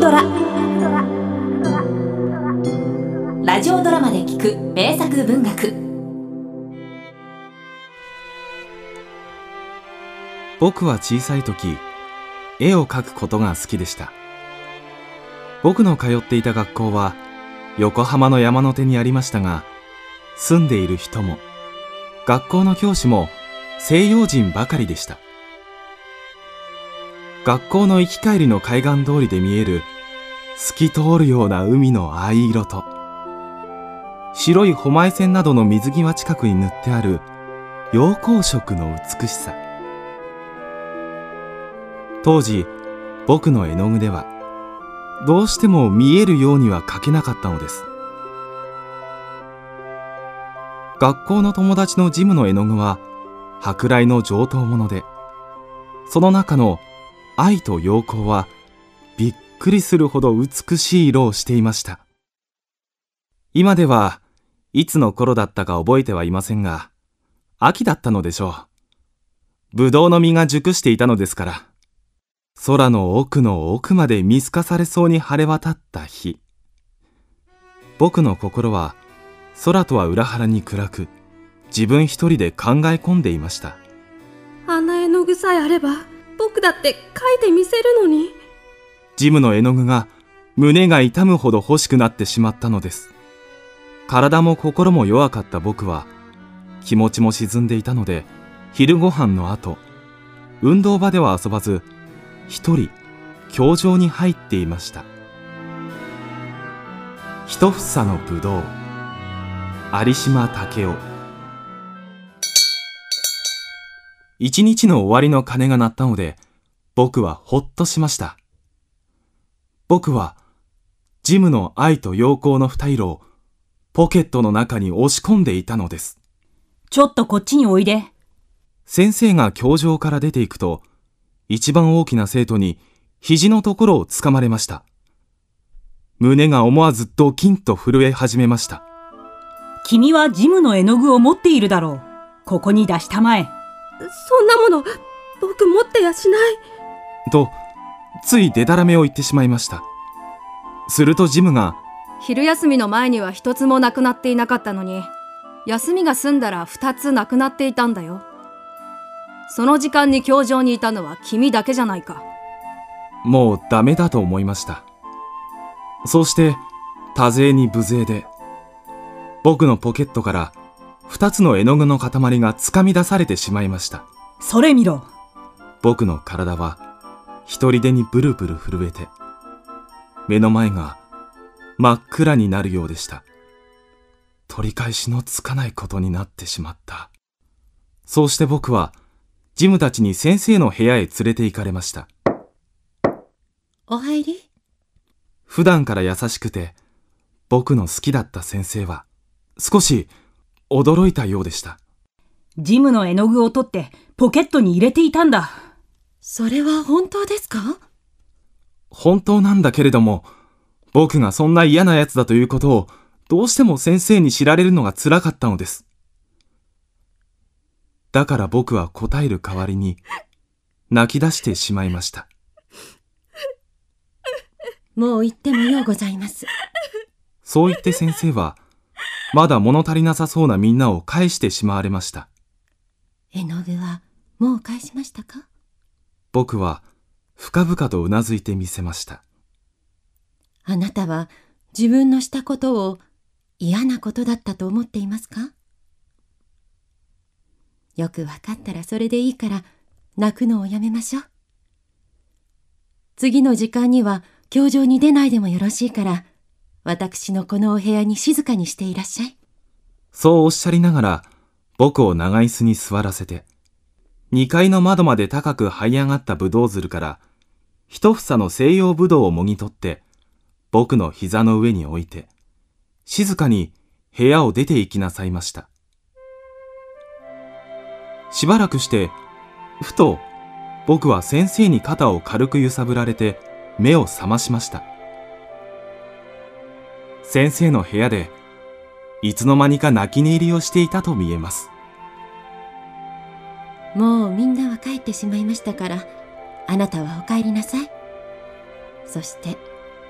ドラ。ラジオドラマで聞く名作文学。 僕は小さい時、絵を描くことが好きでした。僕の通っていた学校は横浜の山の手にありましたが、住んでいる人も学校の教師も西洋人ばかりでした。学校の行き帰りの海岸通りで見える透き通るような海の藍色と、白い保米線などの水際近くに塗ってある陽光色の美しさ。当時、僕の絵の具ではどうしても見えるようには描けなかったのです。学校の友達のジムの絵の具は舶来の上等物で、その中の愛と陽光はびっくりするほど美しい色をしていました。今ではいつの頃だったか覚えてはいませんが、秋だったのでしょう。ぶどうの実が熟していたのですから。空の奥の奥まで見透かされそうに晴れ渡った日、僕の心は空とは裏腹に暗く、自分一人で考え込んでいました。 あんな絵の具さえあれば僕だって描いてみせるのに。 ジムの絵の具が胸が痛むほど欲しくなってしまったのです。体も心も弱かった僕は気持ちも沈んでいたので、昼ご飯の後、運動場では遊ばず一人教場に入っていました。一房のぶどう、有島武雄。一日の終わりの鐘が鳴ったので、僕はほっとしました。僕はジムの愛と陽光の二色をポケットの中に押し込んでいたのです。 ちょっとこっちにおいで。 先生が教場から出ていくと、一番大きな生徒に肘のところをつかまれました。胸が思わずドキンと震え始めました。 君はジムの絵の具を持っているだろう。ここに出したまえ。 そんなもの僕持ってやしない。 と、ついデタラメを言ってしまいました。するとジムが、 昼休みの前には一つもなくなっていなかったのに、休みが済んだら二つなくなっていたんだよ。その時間に教場にいたのは君だけじゃないか。 もうダメだと思いました。そうして多勢に無勢で、僕のポケットから二つの絵の具の塊がつかみ出されてしまいました。 それ見ろ。 僕の体は一人でにブルブル震えて、目の前が真っ暗になるようでした。取り返しのつかないことになってしまった。そうして僕はジムたちに先生の部屋へ連れて行かれました。 お入り。 普段から優しくて僕の好きだった先生は少し驚いたようでした。 ジムの絵の具を取ってポケットに入れていたんだ。 それは本当ですか？ 本当なんだけれども、僕がそんな嫌なやつだということをどうしても先生に知られるのが辛かったのです。だから僕は答える代わりに泣き出してしまいました。 もう言ってもようございます。 そう言って先生はまだ物足りなさそうなみんなを返してしまわれました。 絵の具はもう返しましたか？ 僕は深々とうなずいてみせました。 あなたは自分のしたことを嫌なことだったと思っていますか？よくわかったらそれでいいから泣くのをやめましょう。次の時間には教場に出ないでもよろしいから、私のこのお部屋に静かにしていらっしゃい。 そうおっしゃりながら僕を長椅子に座らせて、2階の窓まで高く這い上がったぶどうづるから一房の西洋ぶどうをもぎ取って僕の膝の上に置いて、静かに部屋を出て行きなさいました。しばらくしてふと僕は先生に肩を軽く揺さぶられて目を覚ましました。先生の部屋でいつの間にか泣き寝入りをしていたと見えます。 もうみんなは帰ってしまいましたから、あなたはお帰りなさい。そして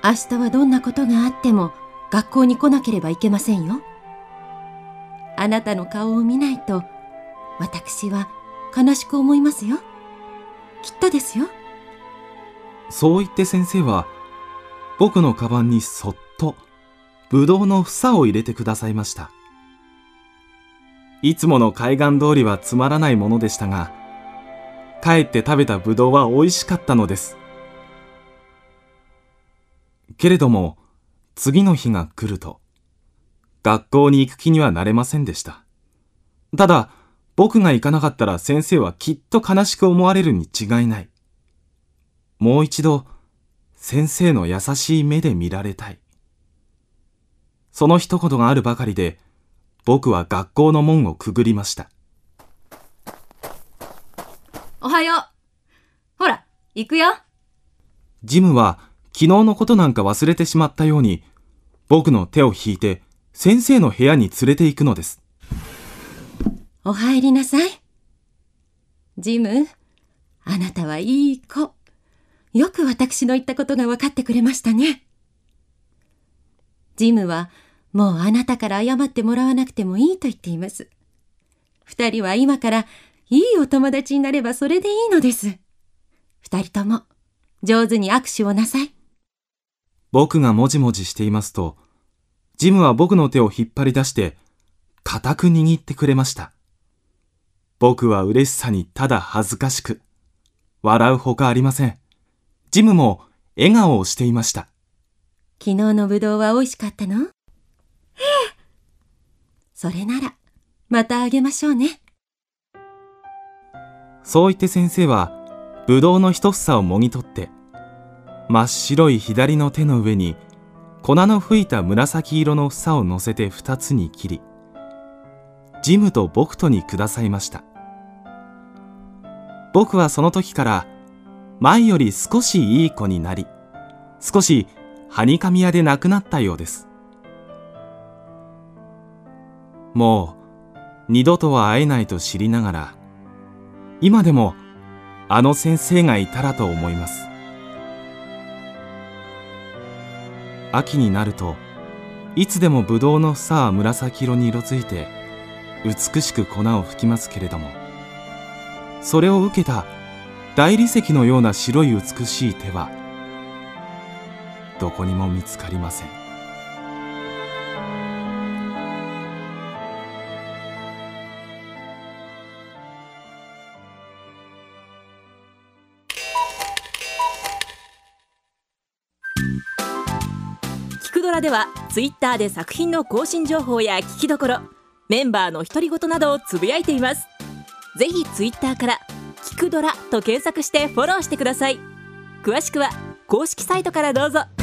明日はどんなことがあっても学校に来なければいけませんよ。あなたの顔を見ないと私は悲しく思いますよ。きっとですよ。 そう言って先生は僕のカバンにそっとぶどうの房を入れてくださいました。いつもの海岸通りはつまらないものでしたが、帰って食べたぶどうは美味しかったのです。けれども次の日が来ると学校に行く気にはなれませんでした。ただ僕が行かなかったら先生はきっと悲しく思われるに違いない。もう一度先生の優しい目で見られたい。その一言があるばかりで僕は学校の門をくぐりました。 おはよう。ほら、行くよ。 ジムは昨日のことなんか忘れてしまったように僕の手を引いて先生の部屋に連れて行くのです。 お入りなさい。ジム、あなたはいい子。よく私の言ったことが分かってくれましたね。ジムはもうあなたから謝ってもらわなくてもいいと言っています。二人は今からいいお友達になればそれでいいのです。二人とも上手に握手をなさい。 僕がもじもじしていますと、ジムは僕の手を引っ張り出して固く握ってくれました。僕は嬉しさにただ恥ずかしく、笑うほかありません。ジムも笑顔をしていました。 昨日のぶどうは美味しかったの？ええ。それなら、またあげましょうね。 そう言って先生は、ぶどうの一房をもぎ取って、真っ白い左の手の上に、粉の吹いた紫色の房を乗せて二つに切り、ジムと僕とにくださいました。僕はその時から前より少しいい子になり、少しはにかみ屋でなくなったようです。もう二度とは会えないと知りながら、今でもあの先生がいたらと思います。秋になるといつでもぶどうの房は紫色に色づいて美しく粉を吹きますけれども、それを受けた大理石のような白い美しい手はどこにも見つかりません。 キクドラではツイッターで作品の更新情報や聞きどころ、メンバーの独り言などをつぶやいています。ぜひツイッターからキクドラと検索してフォローしてください。詳しくは公式サイトからどうぞ。